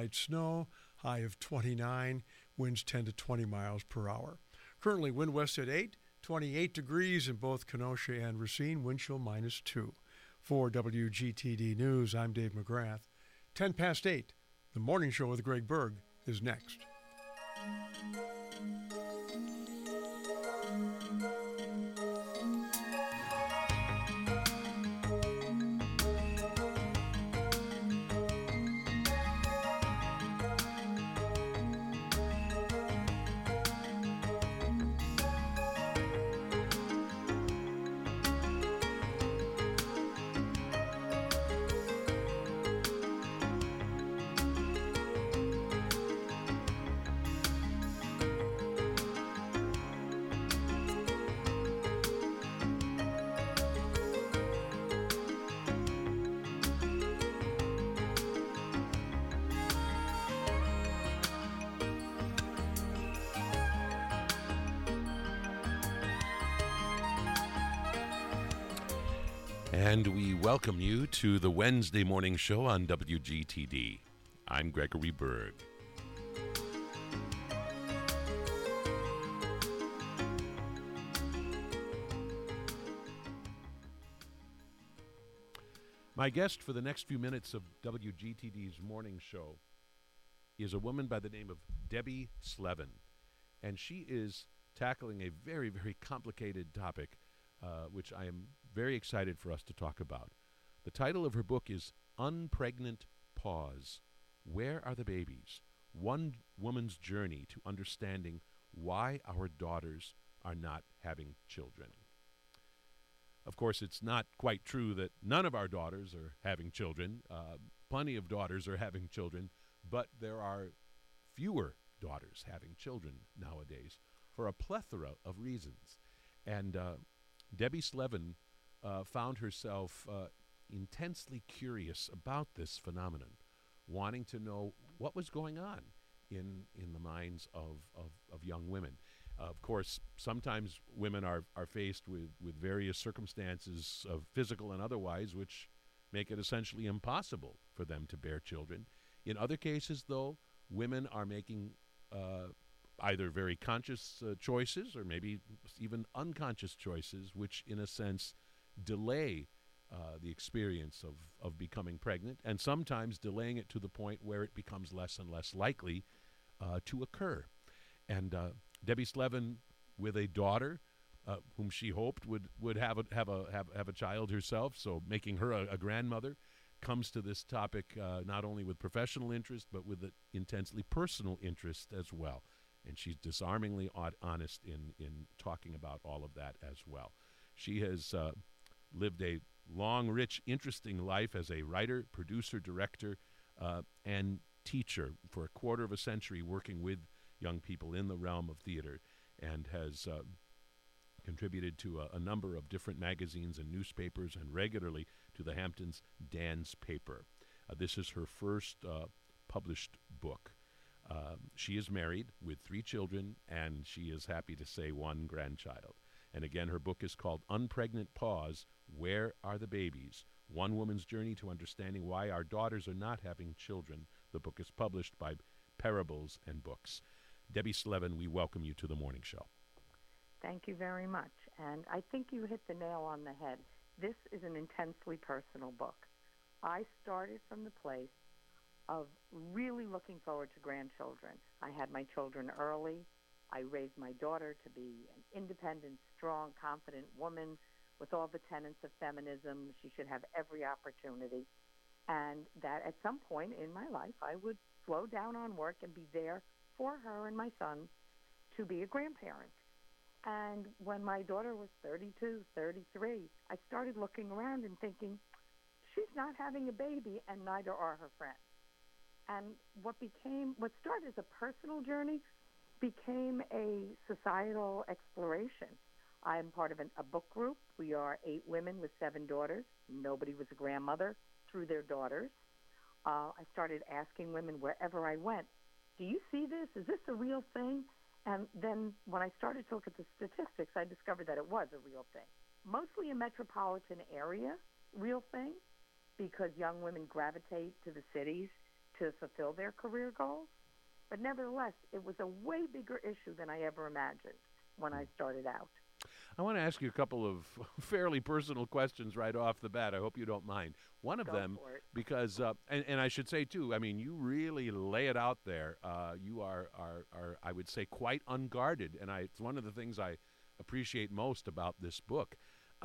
light snow, high of 29, winds 10 to 20 miles per hour. Currently, wind west at 8, 28 degrees in both Kenosha and Racine, wind chill -2. For WGTD News, I'm Dave McGrath. 10 past 8, the morning show with Greg Berg is next. And we welcome you to the Wednesday morning show on WGTD. I'm Gregory Berg. My guest for the next few minutes of WGTD's morning show is a woman by the name of Debbie Slevin. And she is tackling a very, very complicated topic, which I am very excited for us to talk about. The title of her book is Unpregnant Pause. Where are the babies? One woman's journey to understanding why our daughters are not having children. Of course, it's not quite true that none of our daughters are having children. Plenty of daughters are having children, but there are fewer daughters having children nowadays for a plethora of reasons. And Debbie Slevin found herself intensely curious about this phenomenon, wanting to know what was going on in the minds of young women. Of course, sometimes women are faced with various circumstances of physical and otherwise which make it essentially impossible for them to bear children. In other cases, though, women are making either very conscious choices or maybe even unconscious choices, which in a sense delay the experience of becoming pregnant, and sometimes delaying it to the point where it becomes less and less likely to occur. And Debbie Slevin, with a daughter whom she hoped would have a child herself, so making her a grandmother, comes to this topic not only with professional interest but with an intensely personal interest as well. And she's disarmingly honest in talking about all of that as well. She has lived a long, rich, interesting life as a writer, producer, director, and teacher for a quarter of a century, working with young people in the realm of theater, and has contributed to a number of different magazines and newspapers, and regularly to the Hamptons Dance paper. This is her first published book. She is married with 3 children, and she is happy to say 1 grandchild. And again, her book is called Unpregnant Pause, Where Are the Babies? One Woman's Journey to Understanding Why Our Daughters Are Not Having Children. The book is published by Parables and Books. Debbie Slevin, we welcome you to the morning show. Thank you very much. And I think you hit the nail on the head. This is an intensely personal book. I started from the place of really looking forward to grandchildren. I had my children early. I raised my daughter to be an independent, strong, confident woman with all the tenets of feminism. She should have every opportunity. And that at some point in my life, I would slow down on work and be there for her and my son to be a grandparent. And when my daughter was 32, 33, I started looking around and thinking, she's not having a baby, and neither are her friends. And what started as a personal journey became a societal exploration. I'm part of a book group. We are 8 women with 7 daughters. Nobody was a grandmother through their daughters. I started asking women wherever I went, do you see this? Is this a real thing? And then when I started to look at the statistics, I discovered that it was a real thing. Mostly a metropolitan area real thing, because young women gravitate to the cities to fulfill their career goals. But nevertheless, it was a way bigger issue than I ever imagined when I started out. I want to ask you a couple of fairly personal questions right off the bat. I hope you don't mind. One of Go them, for it. because, and I should say too, I mean, you really lay it out there. You are, I would say, quite unguarded, and it's one of the things I appreciate most about this book.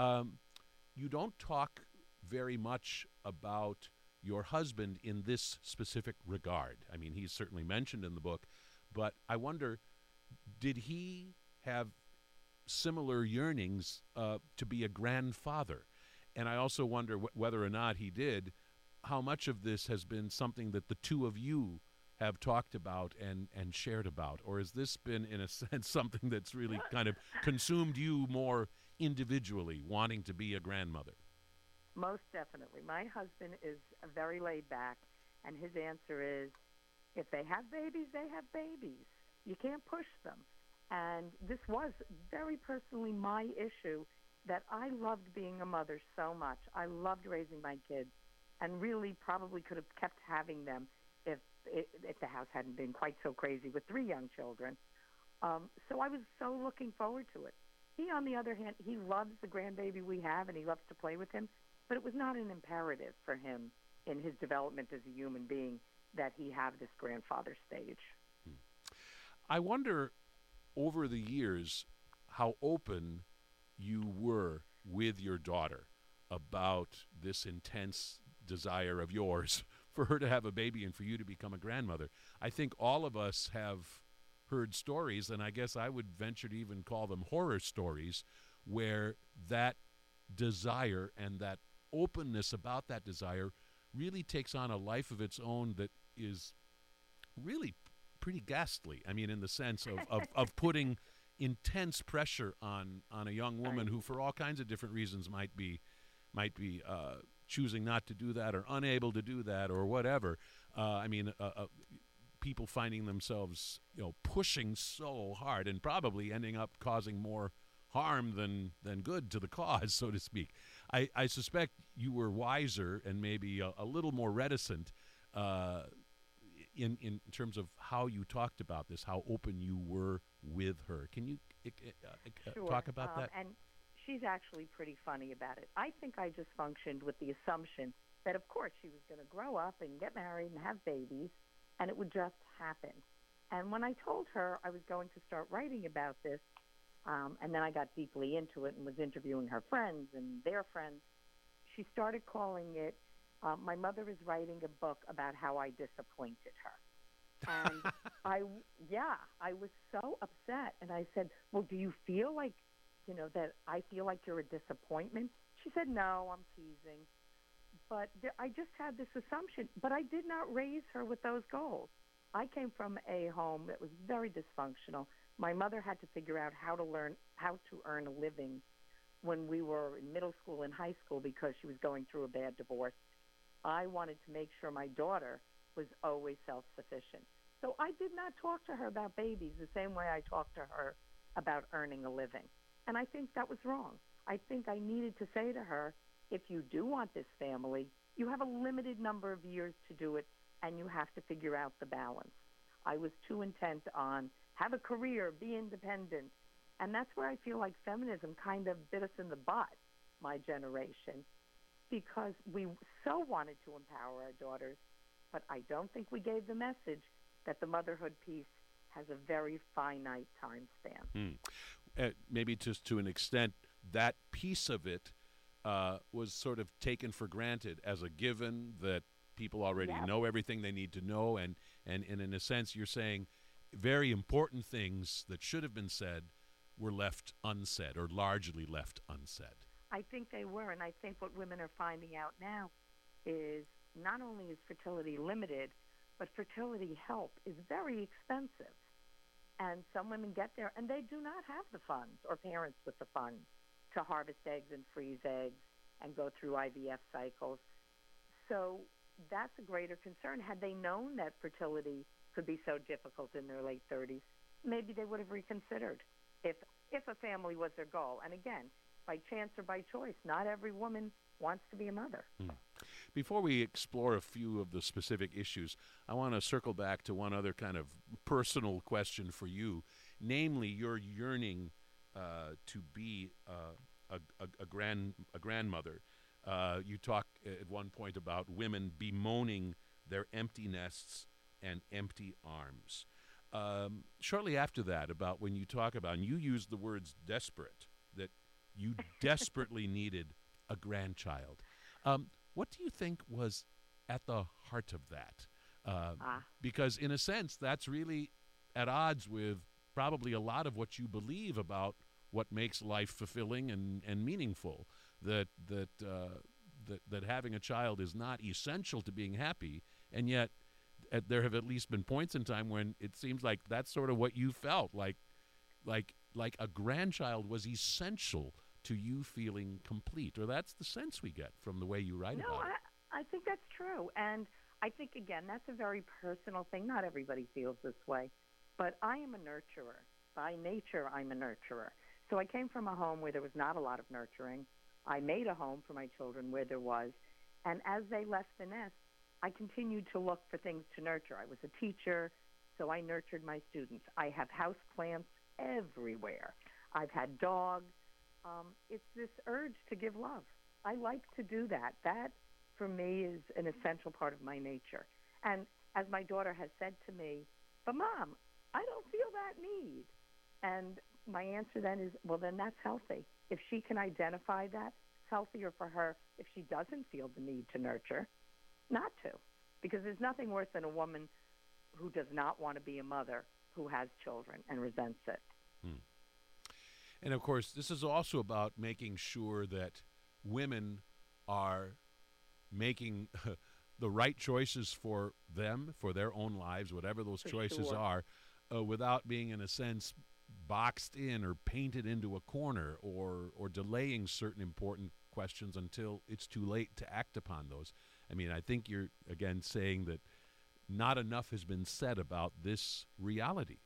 You don't talk very much about your husband in this specific regard. I mean, he's certainly mentioned in the book, but I wonder, did he have similar yearnings to be a grandfather? And I also wonder whether or not he did, how much of this has been something that the two of you have talked about and shared about? Or has this been, in a sense, something that's really kind of consumed you more individually, wanting to be a grandmother? Most definitely. My husband is very laid back, and his answer is, if they have babies, they have babies. You can't push them. And this was very personally my issue, that I loved being a mother so much. I loved raising my kids, and really probably could have kept having them if the house hadn't been quite so crazy with 3 young children. So I was so looking forward to it. He, on the other hand, he loves the grandbaby we have, and he loves to play with him, but it was not an imperative for him in his development as a human being that he have this grandfather stage. I wonder, over the years, how open you were with your daughter about this intense desire of yours for her to have a baby and for you to become a grandmother. I think all of us have heard stories, and I guess I would venture to even call them horror stories, where that desire and that openness about that desire really takes on a life of its own that is really pretty ghastly. I mean, in the sense of putting intense pressure on a young woman who, for all kinds of different reasons, might be choosing not to do that or unable to do that or whatever. People finding themselves, pushing so hard and probably ending up causing more harm than good to the cause, so to speak. I suspect you were wiser and maybe a little more reticent in terms of how you talked about this, how open you were with her. Can you Sure. talk about that? And she's actually pretty funny about it. I think I just functioned with the assumption that, of course, she was going to grow up and get married and have babies, and it would just happen. And when I told her I was going to start writing about this, and then I got deeply into it and was interviewing her friends and their friends, she started calling it, my mother is writing a book about how I disappointed her. And I was so upset. And I said, well, do you feel like, that I feel like you're a disappointment? She said, no, I'm teasing. But I just had this assumption. But I did not raise her with those goals. I came from a home that was very dysfunctional. My mother had to figure out how to earn a living when we were in middle school and high school because she was going through a bad divorce. I wanted to make sure my daughter was always self-sufficient. So I did not talk to her about babies the same way I talked to her about earning a living. And I think that was wrong. I think I needed to say to her, if you do want this family, you have a limited number of years to do it, and you have to figure out the balance. I was too intent on have a career, be independent. And that's where I feel like feminism kind of bit us in the butt, my generation, because we so wanted to empower our daughters, but I don't think we gave the message that the motherhood piece has a very finite time span. Maybe just to an extent, that piece of it was sort of taken for granted as a given, that people already know everything they need to know, and in a sense you're saying very important things that should have been said were left unsaid or largely left unsaid. I think they were, and I think what women are finding out now is not only is fertility limited, but fertility help is very expensive. And some women get there, and they do not have the funds or parents with the funds to harvest eggs and freeze eggs and go through IVF cycles. So that's a greater concern. Had they known that fertility could be so difficult in their late 30s, maybe they would have reconsidered if a family was their goal. And again, by chance or by choice, not every woman wants to be a mother. Before we explore a few of the specific issues, I want to circle back to one other kind of personal question for you, namely your yearning to be a grandmother. You talk at one point about women bemoaning their empty nests and empty arms. Shortly after that, about when you talk about, and you used the words desperate, that you desperately needed a grandchild. What do you think was at the heart of that? Because in a sense, that's really at odds with probably a lot of what you believe about what makes life fulfilling and meaningful. That having a child is not essential to being happy, and yet there have at least been points in time when it seems like that's sort of what you felt like a grandchild was essential to you feeling complete, or that's the sense we get from the way you write about it. I think that's true, and I think again that's a very personal thing. Not everybody feels this way, but I am a nurturer by nature. I'm a nurturer, so I came from a home where there was not a lot of nurturing. I made a home for my children where there was, and as they left the nest, I continued to look for things to nurture. I was a teacher, so I nurtured my students. I have house plants everywhere. I've had dogs. It's this urge to give love. I like to do that. That, for me, is an essential part of my nature. And as my daughter has said to me, but Mom, I don't feel that need. And my answer then is, well, then that's healthy. If she can identify that, it's healthier for her if she doesn't feel the need to nurture, not to. Because there's nothing worse than a woman who does not want to be a mother who has children and resents it. And, of course, this is also about making sure that women are making the right choices for them, for their own lives, whatever those choices are, without being, in a sense, boxed in or painted into a corner or delaying certain important questions until it's too late to act upon those. I mean, I think you're, again, saying that not enough has been said about this reality.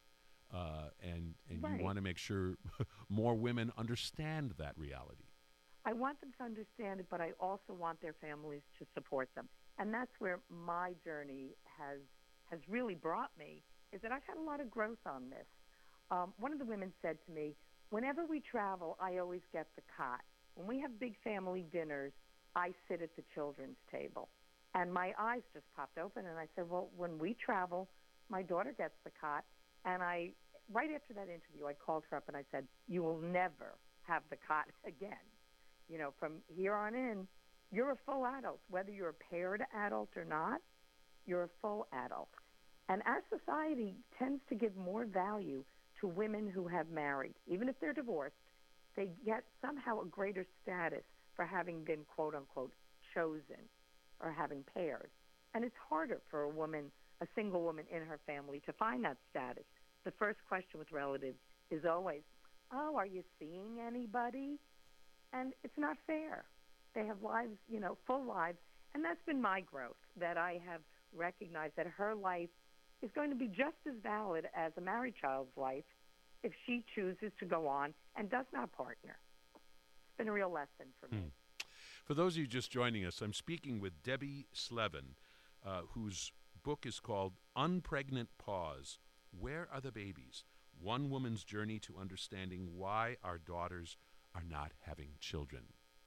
And right. You want to make sure more women understand that reality. I want them to understand it, but I also want their families to support them. And that's where my journey has really brought me, is that I've had a lot of growth on this. One of the women said to me, whenever we travel, I always get the cot. When we have big family dinners, I sit at the children's table. And my eyes just popped open, and I said, well, when we travel, my daughter gets the cot. And right after that interview, I called her up and I said, you will never have the cot again. You know, from here on in, you're a full adult. Whether you're a paired adult or not, you're a full adult. And our society tends to give more value to women who have married. Even if they're divorced, they get somehow a greater status for having been, quote unquote, chosen or having paired. And it's harder for a single woman in her family to find that status. The first question with relatives is always, oh, are you seeing anybody? And it's not fair. They have lives, full lives. And that's been my growth, that I have recognized that her life is going to be just as valid as a married child's life if she chooses to go on and does not partner. It's been a real lesson for me. For those of you just joining us, I'm speaking with Debbie Slevin, whose book is called Unpregnant Pause, Where Are the Babies? One Woman's Journey to Understanding Why Our Daughters Are Not Having Children.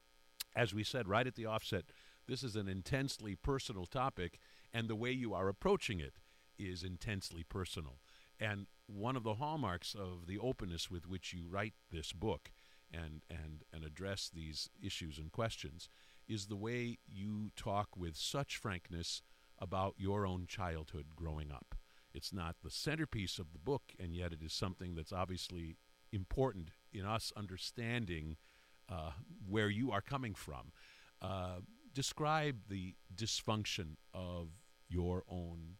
As we said right at the offset, this is an intensely personal topic, and the way you are approaching it is intensely personal. And one of the hallmarks of the openness with which you write this book and address these issues and questions is the way you talk with such frankness about your own childhood growing up. It's not the centerpiece of the book, and yet it is something that's obviously important in us understanding where you are coming from. Describe the dysfunction of your own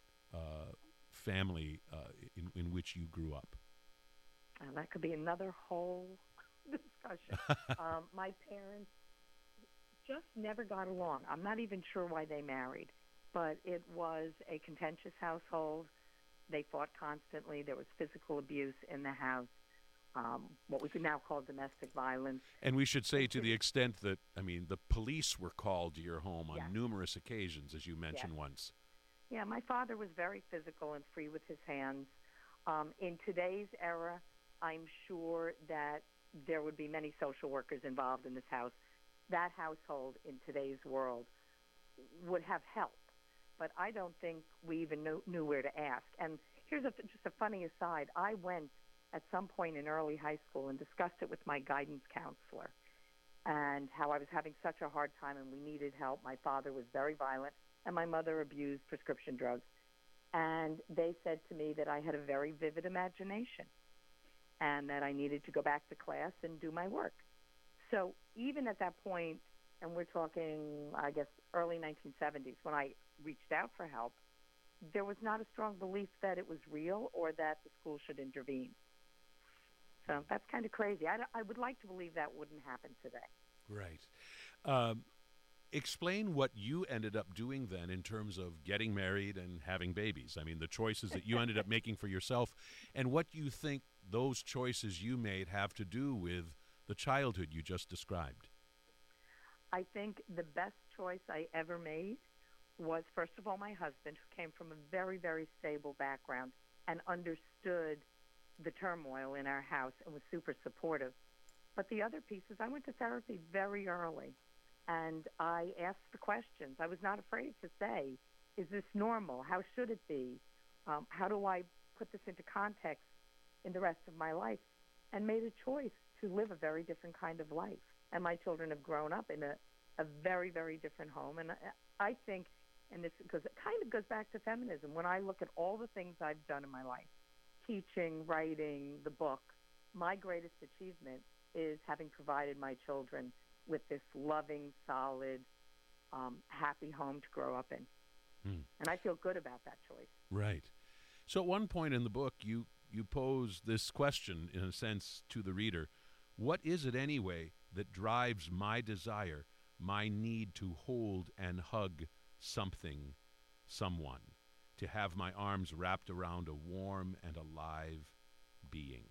family in which you grew up. That could be another whole discussion. My parents just never got along. I'm not even sure why they married, but it was a contentious household. They fought constantly. There was physical abuse in the house. what we could now call domestic violence. And we should say, to the extent that, I mean, the police were called to your home on Yes. numerous occasions, as you mentioned Yes. once. Yeah, my father was very physical and free with his hands. In today's era, I'm sure that there would be many social workers involved in this house. That household in today's world would have help, but I don't think we even knew where to ask. And here's just a funny aside. I went at some point in early high school and discussed it with my guidance counselor and how I was having such a hard time and we needed help. My father was very violent and my mother abused prescription drugs. And they said to me that I had a very vivid imagination and that I needed to go back to class and do my work. So even at that point, and we're talking, I guess, early 1970s, when I reached out for help, there was not a strong belief that it was real or that the school should intervene. So that's kind of crazy. I would like to believe that wouldn't happen today. Right. Explain what you ended up doing then in terms of getting married and having babies. I mean, the choices that you ended up making for yourself and what you think those choices you made have to do with the childhood you just described. I think the best choice I ever made was, first of all, my husband, who came from a very, very stable background and understood the turmoil in our house and was super supportive. But the other piece is I went to therapy very early, and I asked the questions. I was not afraid to say, is this normal? How should it be? How do I put this into context in the rest of my life? And made a choice to live a very different kind of life. And my children have grown up in a very, very different home. And I think, and this because it kind of goes back to feminism, when I look at all the things I've done in my life, teaching, writing, the book, my greatest achievement is having provided my children with this loving, solid, happy home to grow up in. And I feel good about that choice. Right. So at one point in the book, you pose this question, in a sense, to the reader. What is it anyway that drives my desire, my need to hold and hug something, someone, to have my arms wrapped around a warm and alive being?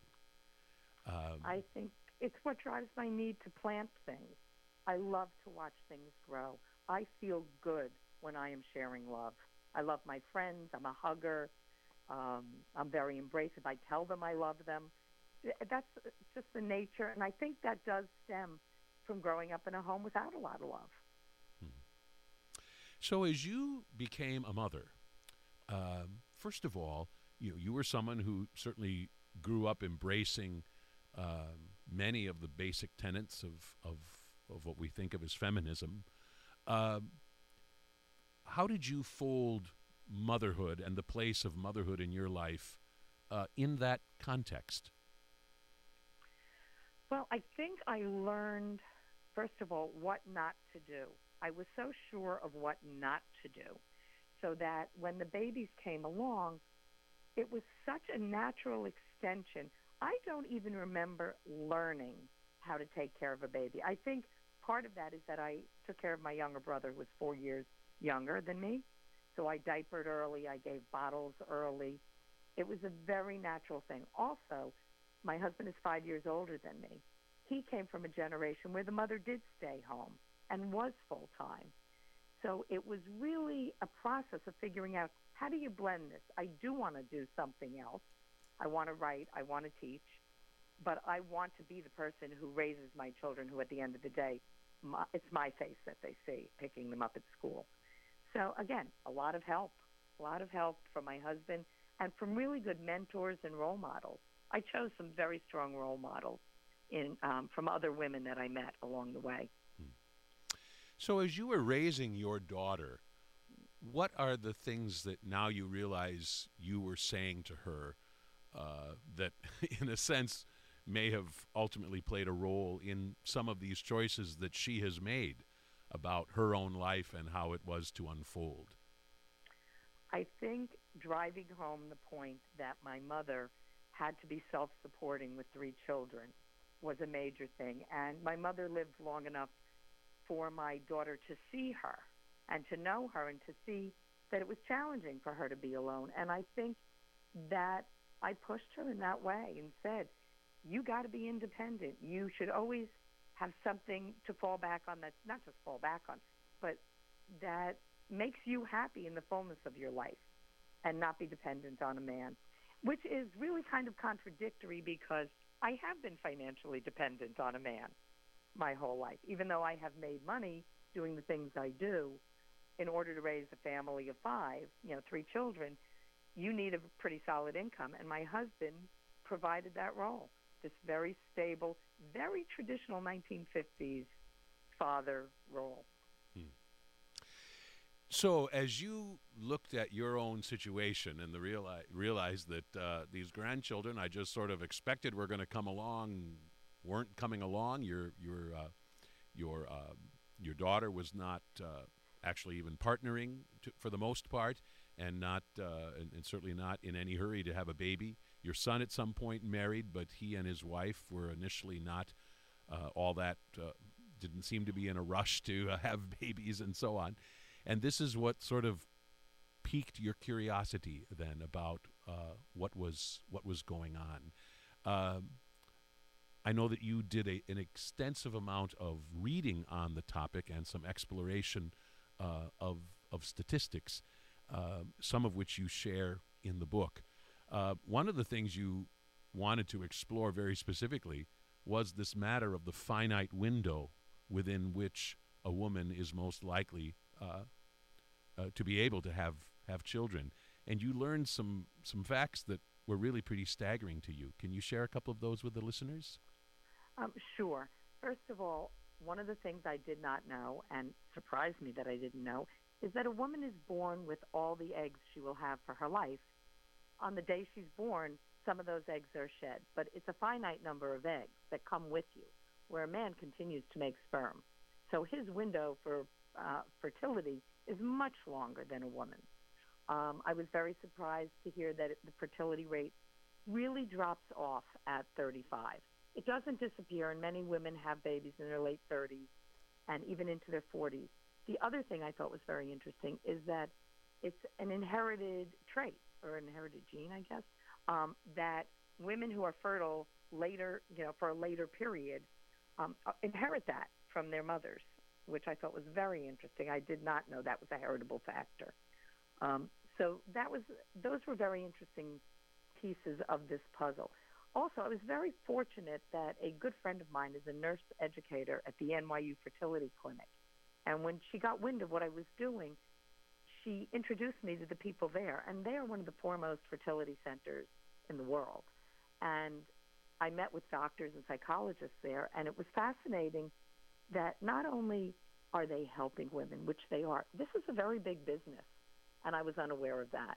I think it's what drives my need to plant things. I love to watch things grow. I feel good when I am sharing love. I love my friends. I'm a hugger. I'm very embracive. I tell them I love them. That's just the nature, and I think that does stem from growing up in a home without a lot of love. So as you became a mother, first of all, you were someone who certainly grew up embracing many of the basic tenets of what we think of as feminism. How did you fold motherhood and the place of motherhood in your life in that context? Well, I think I learned, first of all, what not to do. I was so sure of what not to do, so that when the babies came along, it was such a natural extension. I don't even remember learning how to take care of a baby. I think part of that is that I took care of my younger brother, who was 4 years younger than me. So I diapered early. I gave bottles early. It was a very natural thing. Also, my husband is 5 years older than me. He came from a generation where the mother did stay home and was full-time. So it was really a process of figuring out, how do you blend this? I do want to do something else. I want to write. I want to teach. But I want to be the person who raises my children, who at the end of the day, it's my face that they see picking them up at school. So again, a lot of help from my husband and from really good mentors and role models. I chose some very strong role models from other women that I met along the way. So as you were raising your daughter, what are the things that now you realize you were saying to her that, in a sense, may have ultimately played a role in some of these choices that she has made about her own life and how it was to unfold? I think driving home the point that my mother had to be self-supporting with 3 children was a major thing. And my mother lived long enough for my daughter to see her and to know her and to see that it was challenging for her to be alone. And I think that I pushed her in that way and said, you got to be independent. You should always have something to fall back on, that's not just fall back on, but that makes you happy in the fullness of your life and not be dependent on a man, which is really kind of contradictory because I have been financially dependent on a man my whole life. Even though I have made money doing the things I do, in order to raise a family of 5, 3 children, you need a pretty solid income. And my husband provided that role, this very stable, very traditional 1950s father role. So as you looked at your own situation and realized that these grandchildren I just sort of expected were going to come along, weren't coming along, your daughter was not actually even partnering for the most part, and not and certainly not in any hurry to have a baby. Your son at some point married, but he and his wife were initially not all that, didn't seem to be in a rush to have babies and so on. And this is what sort of piqued your curiosity then about what was going on. I know that you did an extensive amount of reading on the topic and some exploration of statistics, some of which you share in the book. One of the things you wanted to explore very specifically was this matter of the finite window within which a woman is most likely to be able to have children. And you learned some facts that were really pretty staggering to you. Can you share a couple of those with the listeners? Sure. First of all, one of the things I did not know, and surprised me that I didn't know, is that a woman is born with all the eggs she will have for her life. On the day she's born, some of those eggs are shed, but it's a finite number of eggs that come with you, where a man continues to make sperm. So his window for fertility is much longer than a woman's. I was very surprised to hear that the fertility rate really drops off at 35. It doesn't disappear, and many women have babies in their late 30s and even into their 40s. The other thing I thought was very interesting is that it's an inherited trait, or an inherited gene, I guess, that women who are fertile later, for a later period, inherit that from their mothers, which I thought was very interesting. I did not know that was a heritable factor. So those were very interesting pieces of this puzzle. Also, I was very fortunate that a good friend of mine is a nurse educator at the NYU Fertility Clinic. And when she got wind of what I was doing, she introduced me to the people there. And they are one of the foremost fertility centers in the world. And I met with doctors and psychologists there, and it was fascinating that not only are they helping women, which they are, this is a very big business, and I was unaware of that.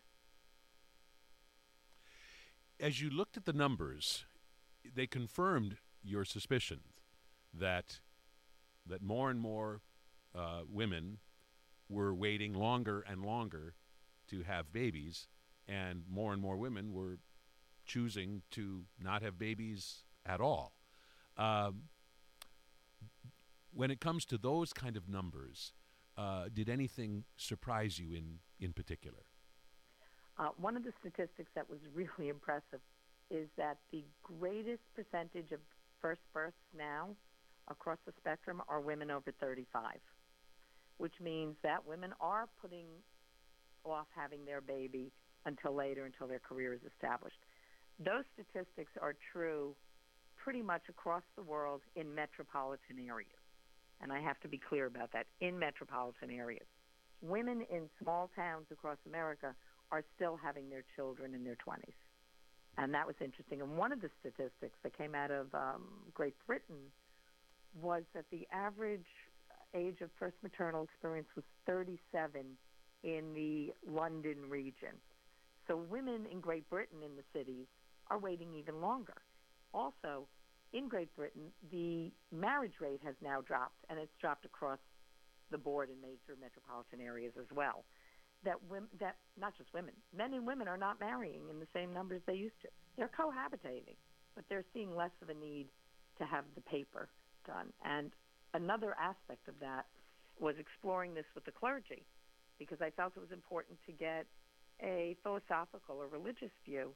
As you looked at the numbers, they confirmed your suspicions that more and more women were waiting longer and longer to have babies, and more women were choosing to not have babies at all. When it comes to those kind of numbers, did anything surprise you in particular? One of the statistics that was really impressive is that the greatest percentage of first births now across the spectrum are women over 35, which means that women are putting off having their baby until later, until their career is established. Those statistics are true pretty much across the world in metropolitan areas. And I have to be clear about that, in metropolitan areas. Women in small towns across America are still having their children in their 20s. And that was interesting. And one of the statistics that came out of Great Britain was that the average age of first maternal experience was 37 in the London region. So women in Great Britain in the cities are waiting even longer. Also, in Great Britain, the marriage rate has now dropped, and it's dropped across the board in major metropolitan areas as well. That not just women, men and women are not marrying in the same numbers they used to. They're cohabitating, but they're seeing less of a need to have the paper done. And another aspect of that was exploring this with the clergy, because I felt it was important to get a philosophical or religious view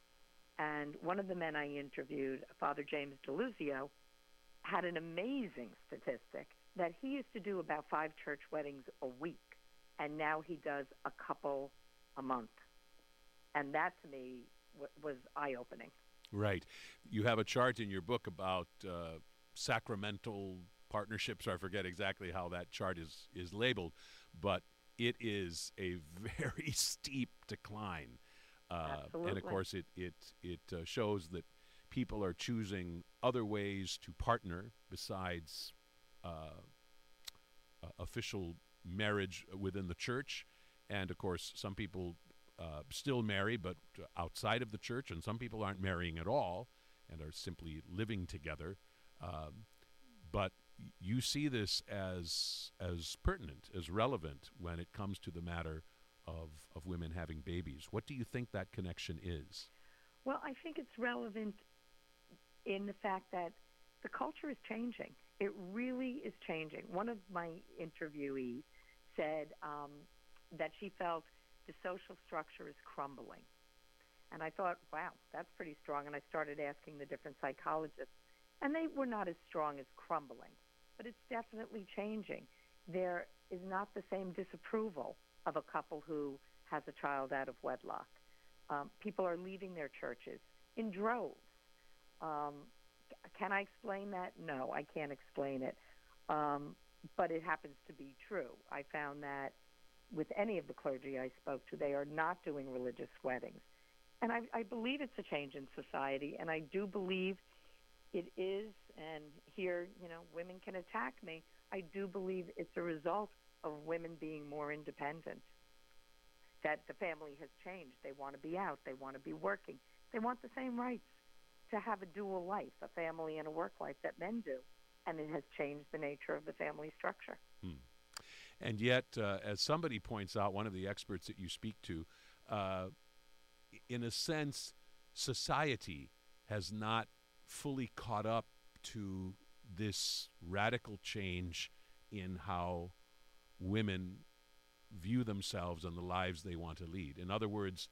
And one of the men I interviewed, Father James DeLuzio, had an amazing statistic that he used to do about 5 church weddings a week, and now he does a couple a month. And that, to me, was eye-opening. Right. You have a chart in your book about sacramental partnerships. I forget exactly how that chart is labeled, but it is a very steep decline. Absolutely. And, of course, it shows that people are choosing other ways to partner besides official marriage within the church. And, of course, some people still marry, but outside of the church, and some people aren't marrying at all and are simply living together. But you see this as pertinent, as relevant when it comes to the matter of women having babies. What do you think that connection is? Well, I think it's relevant in the fact that the culture is changing. It really is changing. One of my interviewees said that she felt the social structure is crumbling. And I thought, wow, that's pretty strong. And I started asking the different psychologists, and they were not as strong as crumbling. But it's definitely changing. There is not the same disapproval of a couple who has a child out of wedlock. People are leaving their churches in droves. Can I explain that? No, I can't explain it. But it happens to be true. I found that with any of the clergy I spoke to, they are not doing religious weddings. And I believe it's a change in society, and I do believe it is, and here, women can attack me. I do believe it's a result of women being more independent, that the family has changed. They want to be out. They want to be working. They want the same rights to have a dual life, a family and a work life, that men do. And it has changed the nature of the family structure. And yet, as somebody points out, one of the experts that you speak to, in a sense, society has not fully caught up to this radical change in how women view themselves and the lives they want to lead. In other words,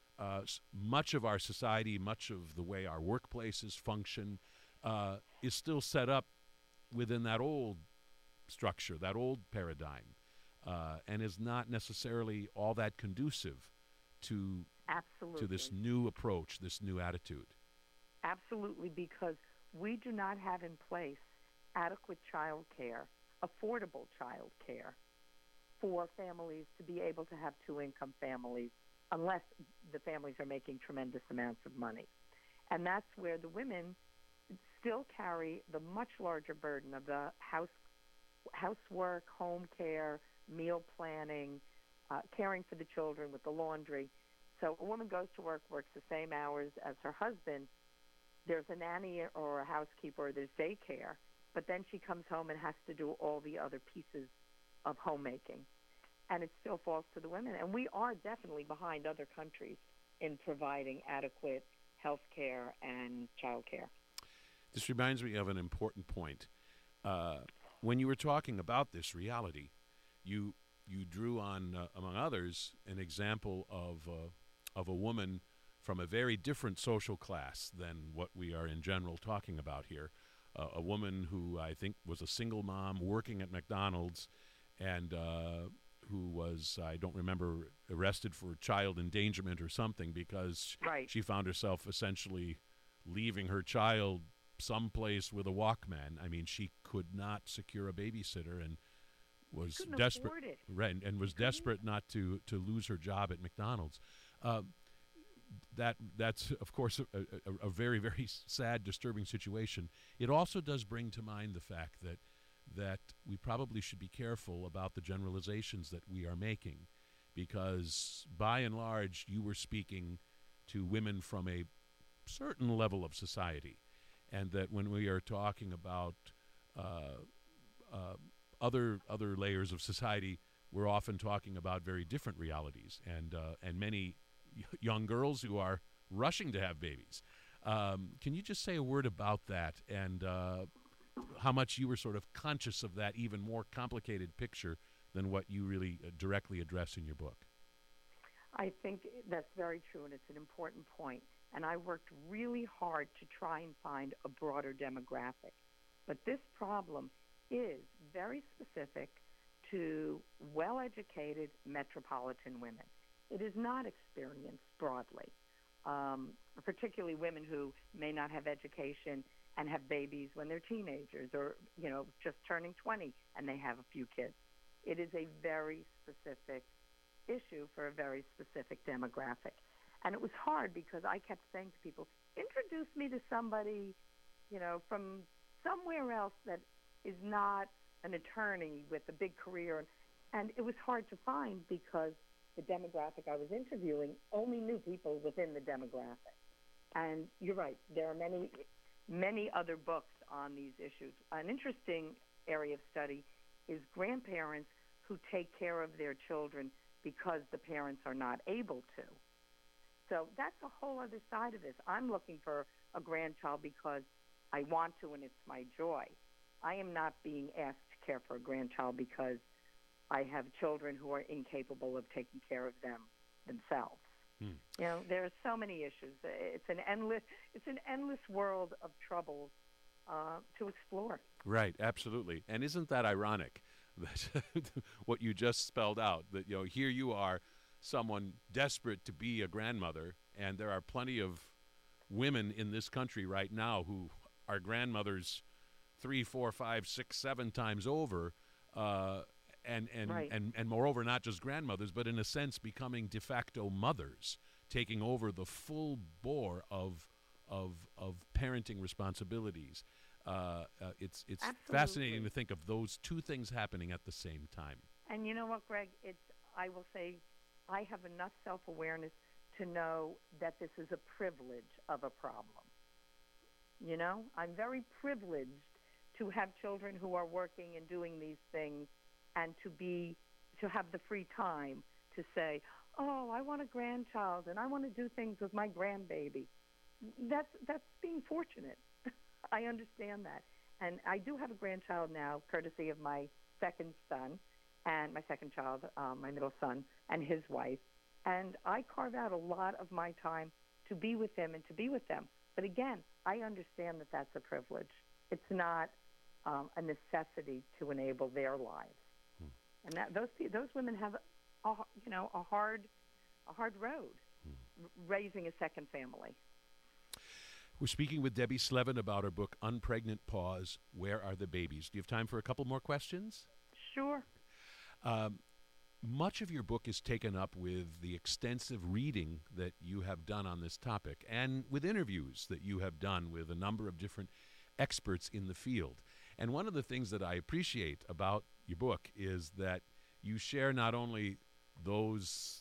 much of our society, much of the way our workplaces function, is still set up within that old structure, that old paradigm, and is not necessarily all that conducive to this new approach, this new attitude. Absolutely, because we do not have in place adequate child care, affordable child care for families to be able to have two-income families unless the families are making tremendous amounts of money. And that's where the women still carry the much larger burden of the housework, home care, meal planning, caring for the children with the laundry. So a woman goes to work, works the same hours as her husband. There's a nanny or a housekeeper or there's daycare, but then she comes home and has to do all the other pieces of homemaking. And it still falls to the women. And we are definitely behind other countries in providing adequate health care and child care. This reminds me of an important point. When you were talking about this reality, you drew on, among others, an example of a woman from a very different social class than what we are in general talking about here. A woman who I think was a single mom working at McDonald's and who was, I don't remember, arrested for child endangerment or something because she found herself essentially leaving her child someplace with a Walkman. I mean, she could not secure a babysitter and was desperate, and was desperate not to lose her job at McDonald's. That's of course a very, very sad, disturbing situation. It also does bring to mind the fact that we probably should be careful about the generalizations that we are making, because by and large you were speaking to women from a certain level of society, and that when we are talking about other layers of society, we're often talking about very different realities, and many young girls who are rushing to have babies. Can you just say a word about that and how much you were sort of conscious of that even more complicated picture than what you really directly address in your book? I think that's very true, and it's an important point. and I worked really hard to try and find a broader demographic. But this problem is very specific to well-educated metropolitan women. It is not experienced broadly, particularly women who may not have education and have babies when they're teenagers or, just turning 20 and they have a few kids. It is a very specific issue for a very specific demographic. And it was hard because I kept saying to people, introduce me to somebody, from somewhere else that is not an attorney with a big career. And it was hard to find because the demographic I was interviewing only knew people within the demographic. And you're right, there are many, many other books on these issues. An interesting area of study is grandparents who take care of their children because the parents are not able to. So that's a whole other side of this. I'm looking for a grandchild because I want to and it's my joy. I am not being asked to care for a grandchild because I have children who are incapable of taking care of them themselves. There are so many issues. It's an endless world of troubles to explore. Right, absolutely. And isn't that ironic that what you just spelled out, that here you are, someone desperate to be a grandmother, and there are plenty of women in this country right now who are grandmothers 3, 4, 5, 6, 7 times over, and moreover, not just grandmothers, but in a sense becoming de facto mothers, taking over the full bore of parenting responsibilities. It's fascinating to think of those two things happening at the same time. And you know what, Greg? I will say I have enough self-awareness to know that this is a privilege of a problem. I'm very privileged to have children who are working and doing these things and to have the free time to say, oh, I want a grandchild and I want to do things with my grandbaby. That's being fortunate. I understand that. And I do have a grandchild now, courtesy of my second son and my second child, my middle son, and his wife. And I carve out a lot of my time to be with him and to be with them. But again, I understand that that's a privilege. It's not a necessity to enable their lives. And that those women have a hard road raising a second family. We're speaking with Debbie Slevin about her book, Unpregnant Pause, Where Are the Babies? Do you have time for a couple more questions? Sure. Much of your book is taken up with the extensive reading that you have done on this topic and with interviews that you have done with a number of different experts in the field. And one of the things that I appreciate about your book is that you share not only those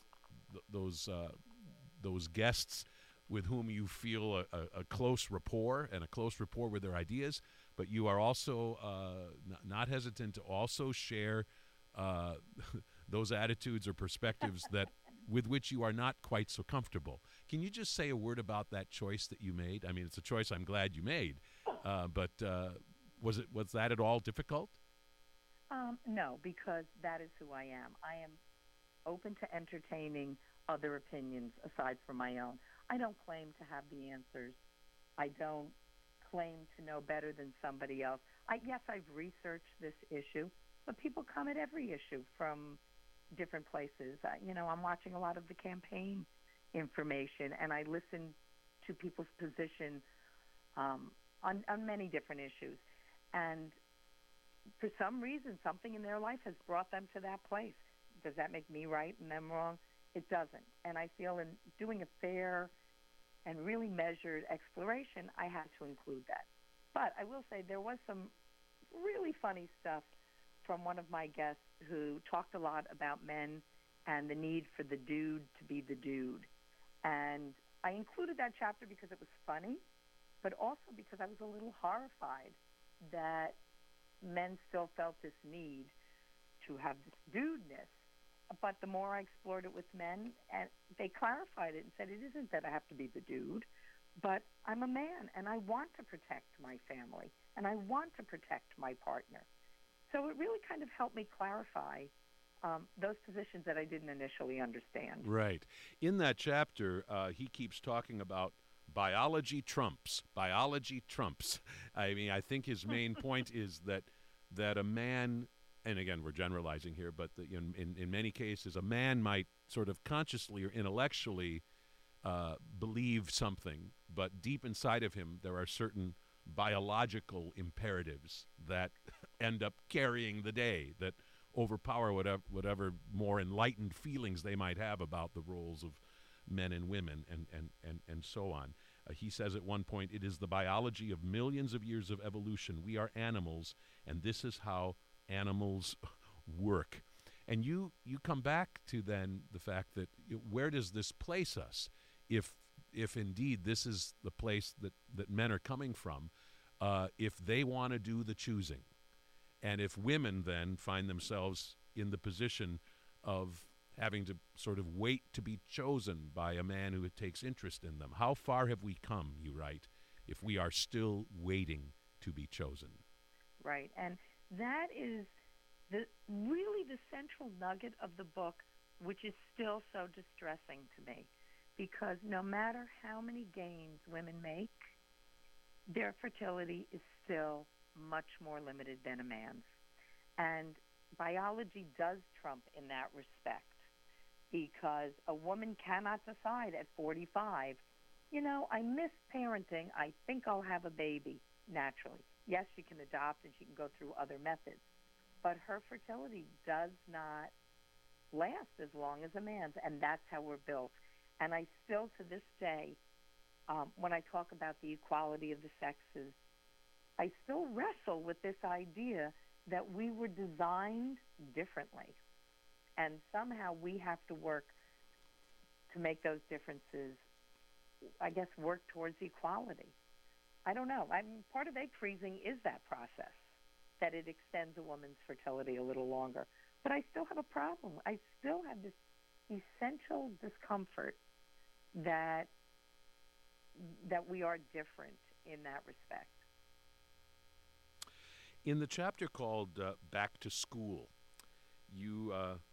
guests with whom you feel a close rapport and a close rapport with their ideas, but you are also not hesitant to also share those attitudes or perspectives that with which you are not quite so comfortable. Can you just say a word about that choice that you made? I mean, it's a choice I'm glad you made, but was that at all difficult? No, because that is who I am. I am open to entertaining other opinions aside from my own. I don't claim to have the answers. I don't claim to know better than somebody else. Yes, I've researched this issue, but people come at every issue from different places. I'm watching a lot of the campaign information, and I listen to people's position on many different issues. And for some reason, something in their life has brought them to that place. Does that make me right and them wrong? It doesn't. And I feel in doing a fair and really measured exploration, I had to include that. But I will say there was some really funny stuff from one of my guests who talked a lot about men and the need for the dude to be the dude. And I included that chapter because it was funny, but also because I was a little horrified that men still felt this need to have this dudeness. But the more I explored it with men, and they clarified it and said, it isn't that I have to be the dude, but I'm a man, and I want to protect my family, and I want to protect my partner. So it really kind of helped me clarify those positions that I didn't initially understand. Right. In that chapter, he keeps talking about biology trumps. Biology trumps. I mean, I think his main point is that a man, and again, we're generalizing here, but in many cases, a man might sort of consciously or intellectually believe something, but deep inside of him, there are certain biological imperatives that end up carrying the day, that overpower whatever more enlightened feelings they might have about the roles of men and women and so on. He says at one point, it is the biology of millions of years of evolution. We are animals, and this is how animals work. And you come back to then the fact that where does this place us? If indeed this is the place that men are coming from, if they want to do the choosing, and if women then find themselves in the position of having to sort of wait to be chosen by a man who takes interest in them, how far have we come, you write, if we are still waiting to be chosen? Right, and that is really the central nugget of the book, which is still so distressing to me. Because no matter how many gains women make, their fertility is still much more limited than a man's. And biology does trump in that respect, because a woman cannot decide at 45, I miss parenting, I think I'll have a baby naturally. Yes, she can adopt and she can go through other methods, but her fertility does not last as long as a man's, and that's how we're built. And I still, to this day, when I talk about the equality of the sexes, I still wrestle with this idea that we were designed differently. And somehow we have to work to make those differences, I guess, work towards equality. I don't know. Part of egg freezing is that process, that it extends a woman's fertility a little longer. But I still have a problem. I still have this essential discomfort that we are different in that respect. In the chapter called Back to School, you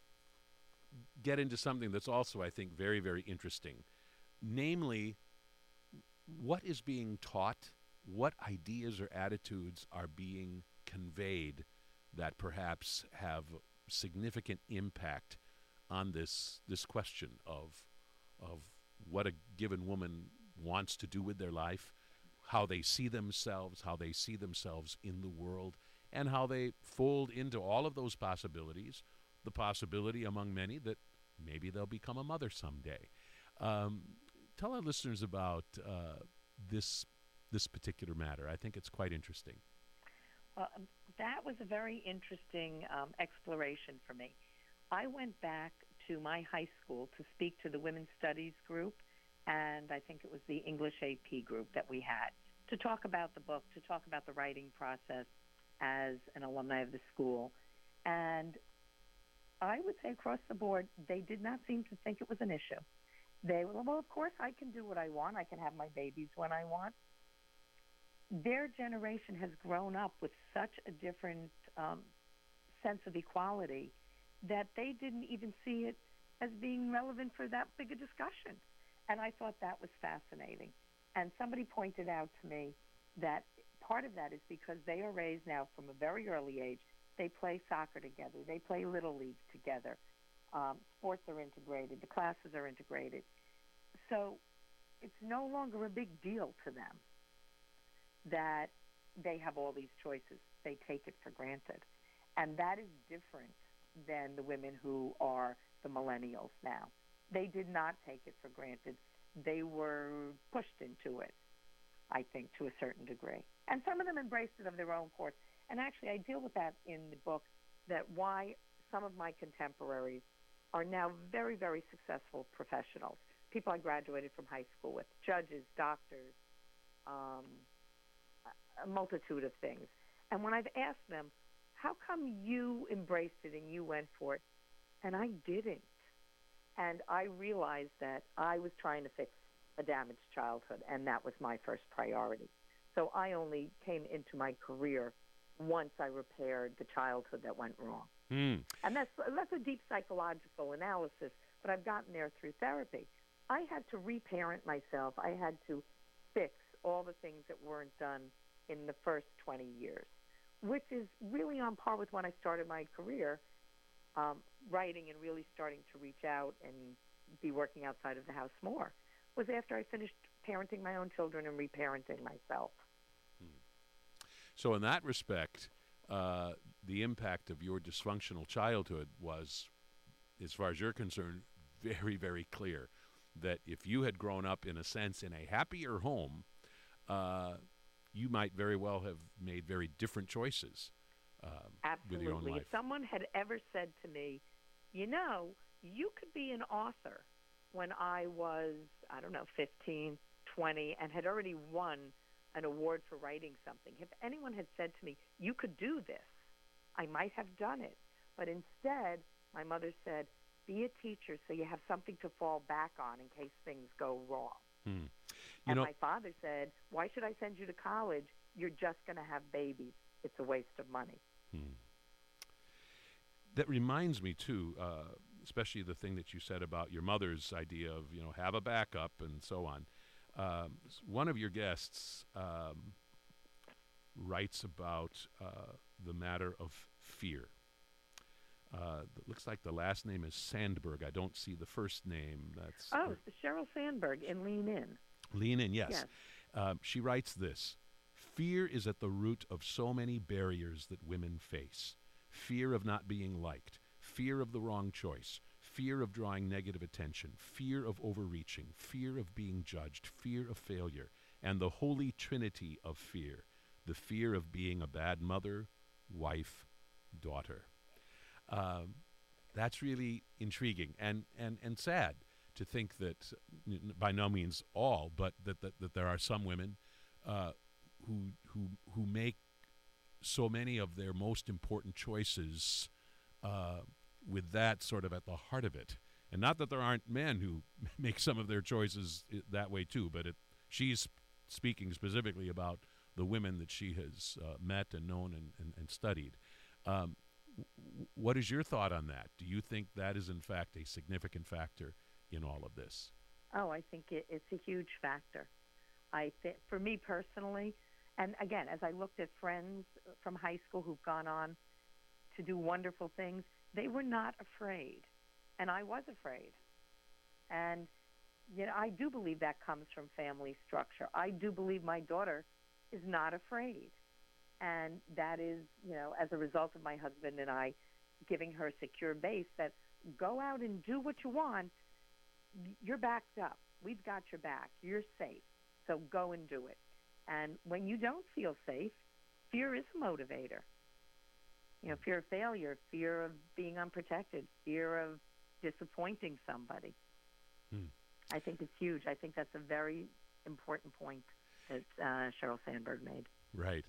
get into something that's also, I think, very, very interesting. Namely, what is being taught, what ideas or attitudes are being conveyed that perhaps have significant impact on this question of what a given woman wants to do with their life, how they see themselves in the world, and how they fold into all of those possibilities, the possibility among many that maybe they'll become a mother someday. Tell our listeners about this particular matter. I think it's quite interesting. Well, that was a very interesting exploration for me. I went back to my high school to speak to the Women's Studies group, and I think it was the English AP group that we had, to talk about the book, to talk about the writing process as an alumni of the school. And I would say across the board, they did not seem to think it was an issue. They were, well, of course I can do what I want. I can have my babies when I want. Their generation has grown up with such a different sense of equality that they didn't even see it as being relevant for that big a discussion. And I thought that was fascinating. And somebody pointed out to me that part of that is because they are raised now from a very early age. They play soccer together. They play Little League together. Sports are integrated. The classes are integrated. So it's no longer a big deal to them that they have all these choices. They take it for granted. And that is different than the women who are the millennials now. They did not take it for granted. They were pushed into it, I think, to a certain degree. And some of them embraced it of their own accord. And actually, I deal with that in the book, that why some of my contemporaries are now very, very successful professionals, people I graduated from high school with, judges, doctors, a multitude of things. And when I've asked them, how come you embraced it and you went for it, and I didn't? And I realized that I was trying to fix a damaged childhood, and that was my first priority. So I only came into my career once I repaired the childhood that went wrong. And that's a deep psychological analysis, but I've gotten there through therapy. I had to reparent myself. I had to fix all the things that weren't done in the first 20 years, which is really on par with when I started my career writing and really starting to reach out and be working outside of the house more, was after I finished parenting my own children and reparenting myself. So in that respect, the impact of your dysfunctional childhood was, as far as you're concerned, very, very clear. That if you had grown up, in a sense, in a happier home, you might very well have made very different choices with your own Absolutely. life. If someone had ever said to me, you could be an author when I was, 15, 20, and had already won an award for writing something, if anyone had said to me, you could do this, I might have done it. But instead, my mother said, be a teacher so you have something to fall back on in case things go wrong. And my father said, why should I send you to college? You're just going to have babies. It's a waste of money. That reminds me, too, especially the thing that you said about your mother's idea of, have a backup and so on. One of your guests writes about the matter of fear. It looks like the last name is Sandberg. I don't see the first name. That's Sheryl Sandberg in Lean In. Lean In, yes. She writes this: fear is at the root of so many barriers that women face. Fear of not being liked, fear of the wrong choice, fear of drawing negative attention, fear of overreaching, fear of being judged, fear of failure, and the holy trinity of fear, the fear of being a bad mother, wife, daughter. That's really intriguing and sad to think that, by no means all, but that there are some women who make so many of their most important choices with that sort of at the heart of it. And not that there aren't men who make some of their choices that way too, but she's speaking specifically about the women that she has met and known and studied. What is your thought on that? Do you think that is in fact a significant factor in all of this? Oh, I think it's a huge factor. I think for me personally, and again, as I looked at friends from high school who've gone on to do wonderful things, they were not afraid, and I was afraid. And I do believe that comes from family structure. I do believe my daughter is not afraid. And that is, as a result of my husband and I giving her a secure base that go out and do what you want. You're backed up. We've got your back. You're safe. So go and do it. And when you don't feel safe, fear is a motivator. Fear of failure, fear of being unprotected, fear of disappointing somebody. I think it's huge. I think that's a very important point that Sheryl Sandberg made. Right.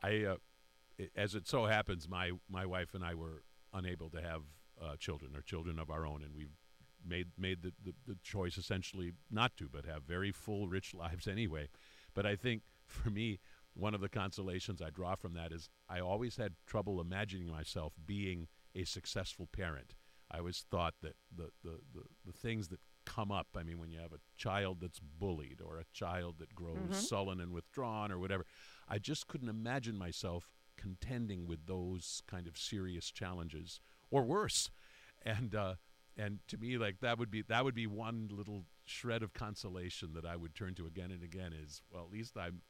As it so happens, my wife and I were unable to have children or children of our own, and we've made the choice essentially not to, but have very full, rich lives anyway. But I think for me, one of the consolations I draw from that is I always had trouble imagining myself being a successful parent. I always thought that the things that come up, I mean, when you have a child that's bullied or a child that grows sullen and withdrawn or whatever, I just couldn't imagine myself contending with those kind of serious challenges or worse. And to me, like that would be one little shred of consolation that I would turn to again and again is, well, at least I'm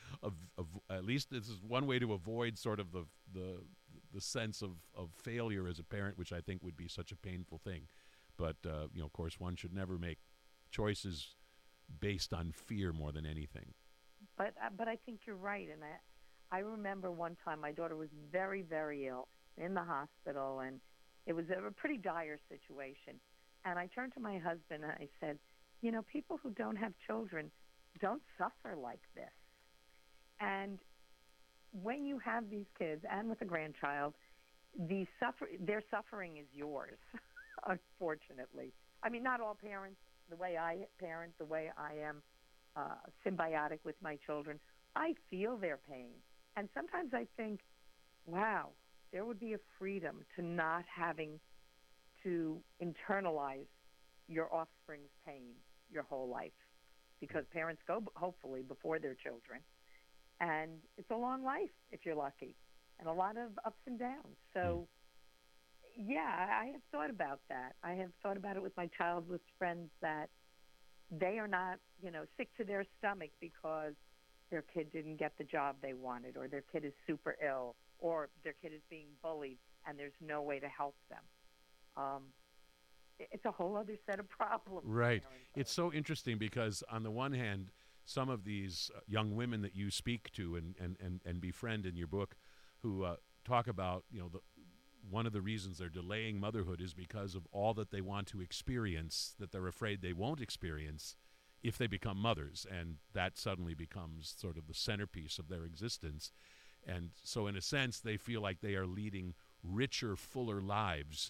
at least this is one way to avoid sort of the sense of failure as a parent, which I think would be such a painful thing. But of course, one should never make choices based on fear more than anything. But I think you're right, and I remember one time my daughter was very, very ill in the hospital, and it was a pretty dire situation. And I turned to my husband and I said, people who don't have children don't suffer like this. And when you have these kids and with a grandchild, their suffering is yours, unfortunately. I mean, not all parents, the way I parent, the way I am symbiotic with my children, I feel their pain. And sometimes I think, wow, there would be a freedom to not having to internalize your offspring's pain your whole life. because parents go, hopefully, before their children. And it's a long life if you're lucky, and a lot of ups and downs. So, yeah, I have thought about that. I have thought about it with my childless friends that they are not, sick to their stomach because their kid didn't get the job they wanted, or their kid is super ill, or their kid is being bullied, and there's no way to help them. It's a whole other set of problems. Right. It's so interesting because on the one hand, some of these young women that you speak to and befriend in your book who talk about, one of the reasons they're delaying motherhood is because of all that they want to experience that they're afraid they won't experience if they become mothers. And that suddenly becomes sort of the centerpiece of their existence. And so in a sense, they feel like they are leading richer, fuller lives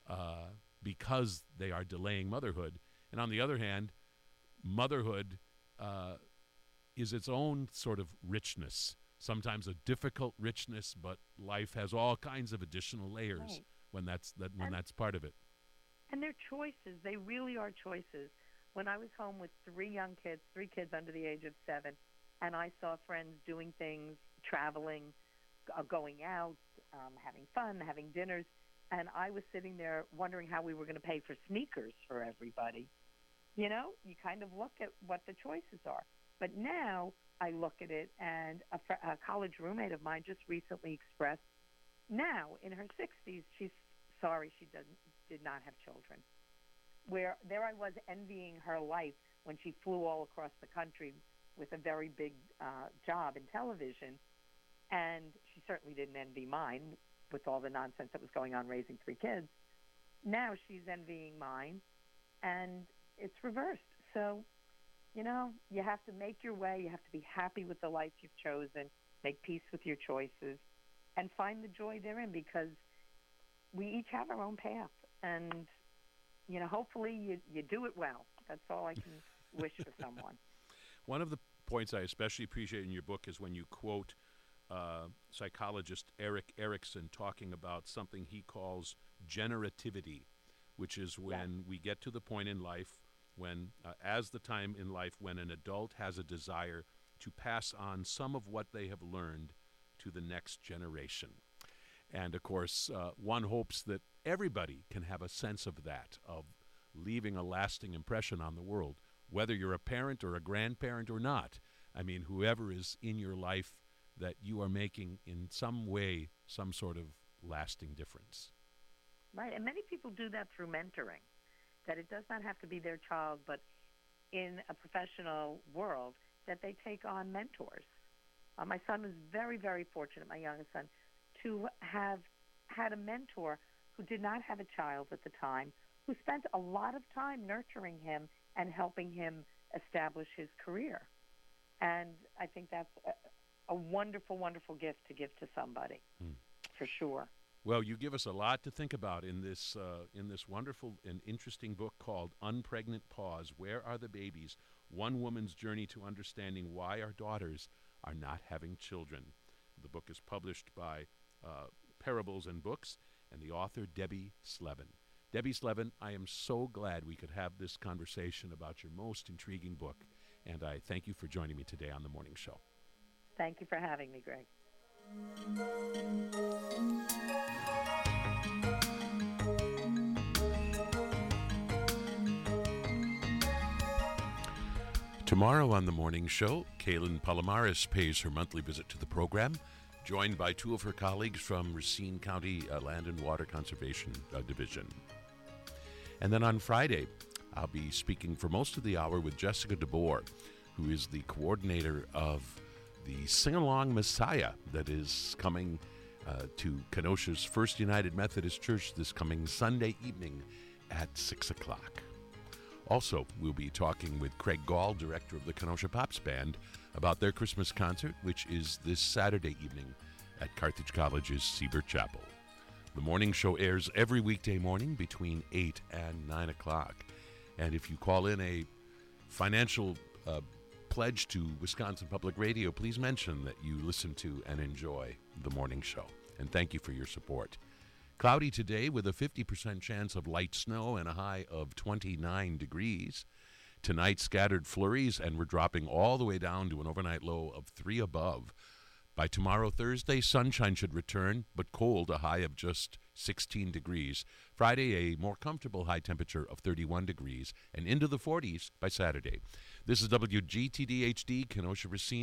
because they are delaying motherhood. And on the other hand, motherhood is its own sort of richness, sometimes a difficult richness, but life has all kinds of additional layers when that's part of it. And they're choices. They really are choices. When I was home with three kids under the age of 7, and I saw friends doing things, traveling, going out, having fun, having dinners, and I was sitting there wondering how we were going to pay for sneakers for everybody. You kind of look at what the choices are. But now I look at it, and a college roommate of mine just recently expressed, now in her 60s, she's sorry she did not have children. Where there I was envying her life when she flew all across the country with a very big job in television, and she certainly didn't envy mine with all the nonsense that was going on raising 3 kids. Now she's envying mine, and it's reversed. So, you have to make your way. You have to be happy with the life you've chosen, make peace with your choices, and find the joy therein, because we each have our own path. And, hopefully you do it well. That's all I can wish for someone. One of the points I especially appreciate in your book is when you quote psychologist Erik Erikson talking about something he calls generativity, which is when we get to the point in life when, as the time in life when an adult has a desire to pass on some of what they have learned to the next generation. And, of course, one hopes that everybody can have a sense of that, of leaving a lasting impression on the world, whether you're a parent or a grandparent or not. I mean, whoever is in your life, that you are making in some way some sort of lasting difference. Right, and many people do that through mentoring, that it does not have to be their child, but in a professional world, that they take on mentors. My son was very, very fortunate, my youngest son, to have had a mentor who did not have a child at the time, who spent a lot of time nurturing him and helping him establish his career. And I think that's a wonderful, wonderful gift to give to somebody, for sure. Well, you give us a lot to think about in this wonderful and interesting book called Unpregnant Pause, Where Are the Babies? One Woman's Journey to Understanding Why Our Daughters Are Not Having Children. The book is published by Parables and Books, and the author, Debbie Slevin. Debbie Slevin, I am so glad we could have this conversation about your most intriguing book, and I thank you for joining me today on The Morning Show. Thank you for having me, Greg. Tomorrow on The Morning Show, Kaylin Palomares pays her monthly visit to the program, joined by 2 of her colleagues from Racine County Land and Water Conservation Division. And then on Friday, I'll be speaking for most of the hour with Jessica DeBoer, who is the coordinator of the Sing-Along Messiah that is coming to Kenosha's First United Methodist Church this coming Sunday evening at 6 o'clock. Also, we'll be talking with Craig Gall, director of the Kenosha Pops Band, about their Christmas concert, which is this Saturday evening at Carthage College's Siebert Chapel. The morning show airs every weekday morning between 8 and 9 o'clock. And if you call in a financial pledge to Wisconsin Public Radio, please mention that you listen to and enjoy the morning show. And thank you for your support. Cloudy today with a 50% chance of light snow and a high of 29 degrees. Tonight, scattered flurries, and we're dropping all the way down to an overnight low of 3 above. By tomorrow, Thursday, sunshine should return, but cold, a high of just 16 degrees. Friday, a more comfortable high temperature of 31 degrees, and into the 40s by Saturday. This is WGTD HD, Kenosha Racine.